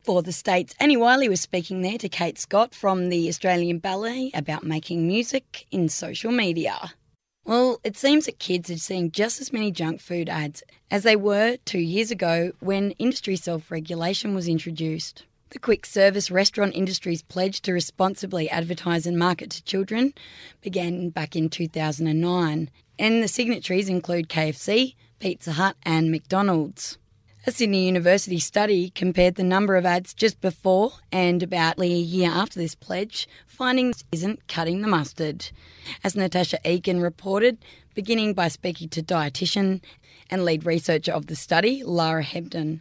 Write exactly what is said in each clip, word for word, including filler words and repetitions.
For The States, Annie Wiley was speaking there to Kate Scott from the Australian Ballet about making music in social media. Well, it seems that kids are seeing just as many junk food ads as they were two years ago when industry self-regulation was introduced. The quick service restaurant industry's pledge to responsibly advertise and market to children began back in two thousand nine, and the signatories include K F C, Pizza Hut and McDonald's. A Sydney University study compared the number of ads just before and about a year after this pledge, finding this isn't cutting the mustard. As Natasha Egan reported, beginning by speaking to dietitian and lead researcher of the study, Lara Hebden.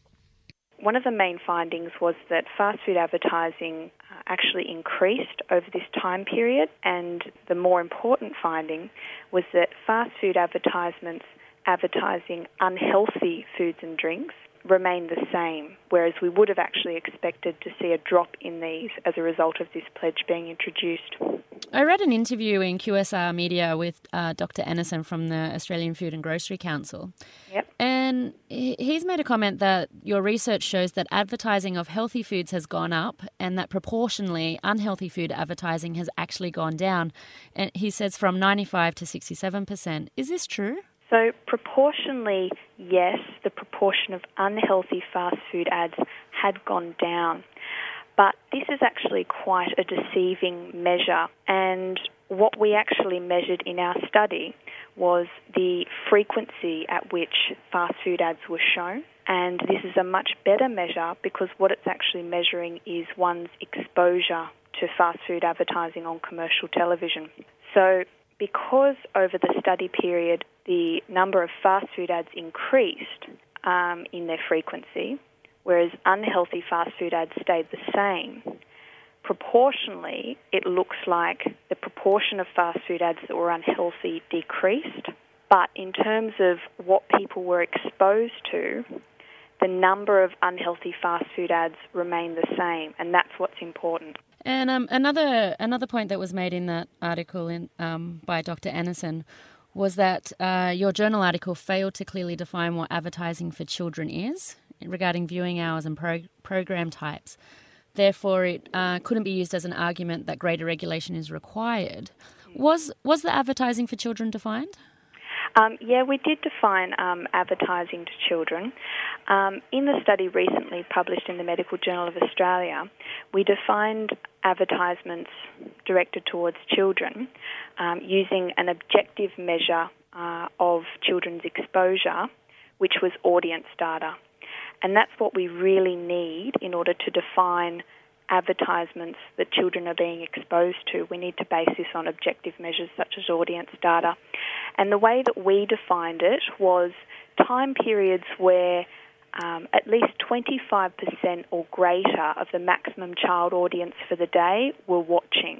One of the main findings was that fast food advertising actually increased over this time period, and the more important finding was that fast food advertisements advertising unhealthy foods and drinks remain the same, whereas we would have actually expected to see a drop in these as a result of this pledge being introduced. I read an interview in Q S R Media with uh, Doctor Ennison from the Australian Food and Grocery Council. Yep. And he's made a comment that your research shows that advertising of healthy foods has gone up and that proportionally unhealthy food advertising has actually gone down. And he says from ninety-five to sixty-seven percent. Is this true? So proportionally, yes, the proportion of unhealthy fast food ads had gone down. But this is actually quite a deceiving measure. And what we actually measured in our study was the frequency at which fast food ads were shown. And this is a much better measure because what it's actually measuring is one's exposure to fast food advertising on commercial television. So because over the study period the number of fast food ads increased um, in their frequency, whereas unhealthy fast food ads stayed the same, proportionally it looks like the proportion of fast food ads that were unhealthy decreased. But in terms of what people were exposed to, the number of unhealthy fast food ads remained the same, and that's what's important. And um, another another point that was made in that article in, um, by Doctor Ennison was that uh, your journal article failed to clearly define what advertising for children is regarding viewing hours and pro- program types. Therefore, it uh, couldn't be used as an argument that greater regulation is required. Was was the advertising for children defined? Um, yeah, we did define um, advertising to children. Um, in the study recently published in the Medical Journal of Australia, we defined advertisements directed towards children um, using an objective measure uh, of children's exposure, which was audience data. And that's what we really need in order to define advertisements that children are being exposed to. We need to base this on objective measures such as audience data. And the way that we defined it was time periods where um, at least twenty-five percent or greater of the maximum child audience for the day were watching.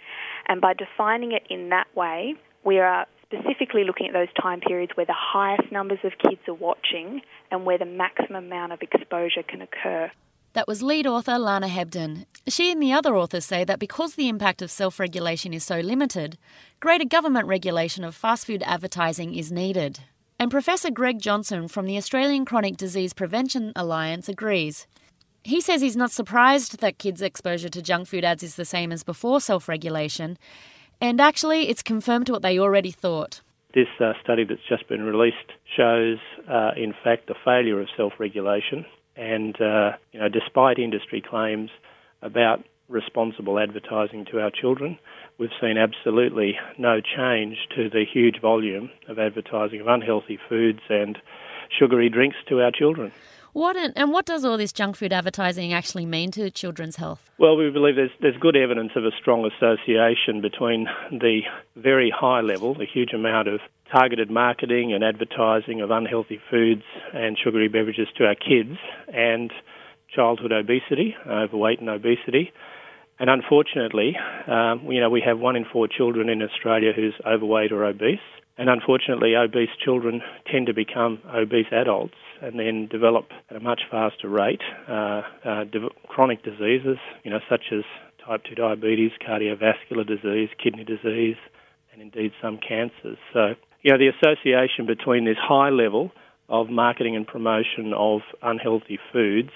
And by defining it in that way, we are specifically looking at those time periods where the highest numbers of kids are watching and where the maximum amount of exposure can occur. That was lead author Lana Hebden. She and the other authors say that because the impact of self-regulation is so limited, greater government regulation of fast food advertising is needed. And Professor Greg Johnson from the Australian Chronic Disease Prevention Alliance agrees. He says he's not surprised that kids' exposure to junk food ads is the same as before self-regulation, and actually it's confirmed what they already thought. This uh, study that's just been released shows, uh, in fact, the failure of self-regulation. And, uh, you know, despite industry claims about responsible advertising to our children, we've seen absolutely no change to the huge volume of advertising of unhealthy foods and sugary drinks to our children. What and what does all this junk food advertising actually mean to children's health? Well, we believe there's there's good evidence of a strong association between the very high level, the huge amount of targeted marketing and advertising of unhealthy foods and sugary beverages to our kids, and childhood obesity, overweight and obesity. And unfortunately, um, you know, we have one in four children in Australia who's overweight or obese. And unfortunately, obese children tend to become obese adults and then develop at a much faster rate uh, uh, de- chronic diseases, you know, such as type two diabetes, cardiovascular disease, kidney disease, and indeed some cancers. So, you know, the association between this high level of marketing and promotion of unhealthy foods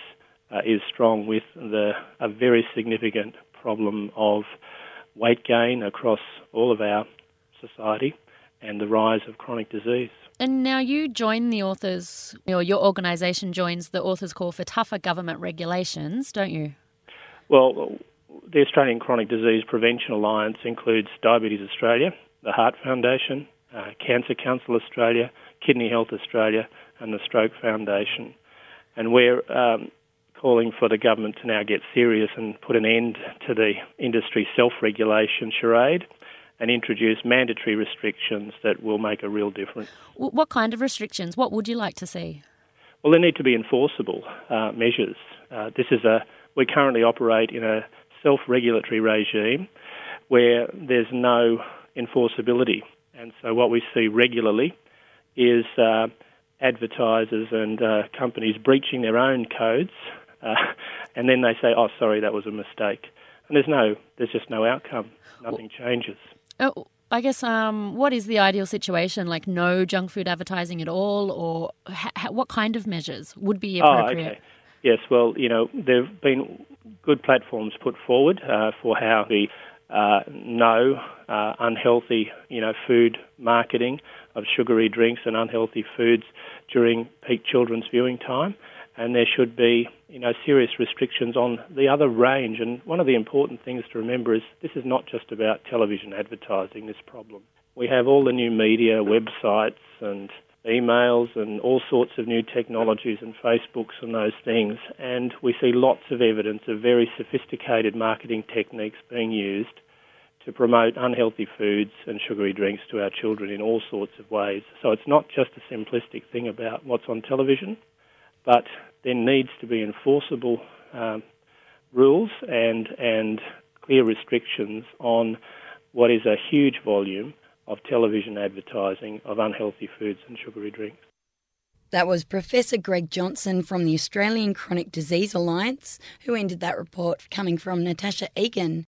uh, is strong with the a very significant problem of weight gain across all of our society and the rise of chronic disease. And now you join the authors, or your organisation joins the authors' call for tougher government regulations, don't you? Well, the Australian Chronic Disease Prevention Alliance includes Diabetes Australia, the Heart Foundation, uh, Cancer Council Australia, Kidney Health Australia and the Stroke Foundation. And we're um, calling for the government to now get serious and put an end to the industry self-regulation charade and introduce mandatory restrictions that will make a real difference. What kind of restrictions? What would you like to see? Well, there need to be enforceable uh, measures. Uh, this is a we currently operate in a self-regulatory regime where there's no enforceability. And so what we see regularly is uh, advertisers and uh, companies breaching their own codes, uh, and then they say, oh, sorry, that was a mistake. And there's no, there's just no outcome. Nothing changes. Oh, I guess, um, what is the ideal situation? Like no junk food advertising at all, or ha- what kind of measures would be appropriate? Oh, okay. Yes, well, you know, there have been good platforms put forward uh, for how the uh, no uh, unhealthy, you know, food marketing of sugary drinks and unhealthy foods during peak children's viewing time. And there should be, you know, serious restrictions on the other range. And one of the important things to remember is this is not just about television advertising, this problem. We have all the new media, websites and emails and all sorts of new technologies and Facebooks and those things. And we see lots of evidence of very sophisticated marketing techniques being used to promote unhealthy foods and sugary drinks to our children in all sorts of ways. So it's not just a simplistic thing about what's on television, but there needs to be enforceable um, rules and and clear restrictions on what is a huge volume of television advertising of unhealthy foods and sugary drinks. That was Professor Greg Johnson from the Australian Chronic Disease Alliance, who ended that report, coming from Natasha Egan.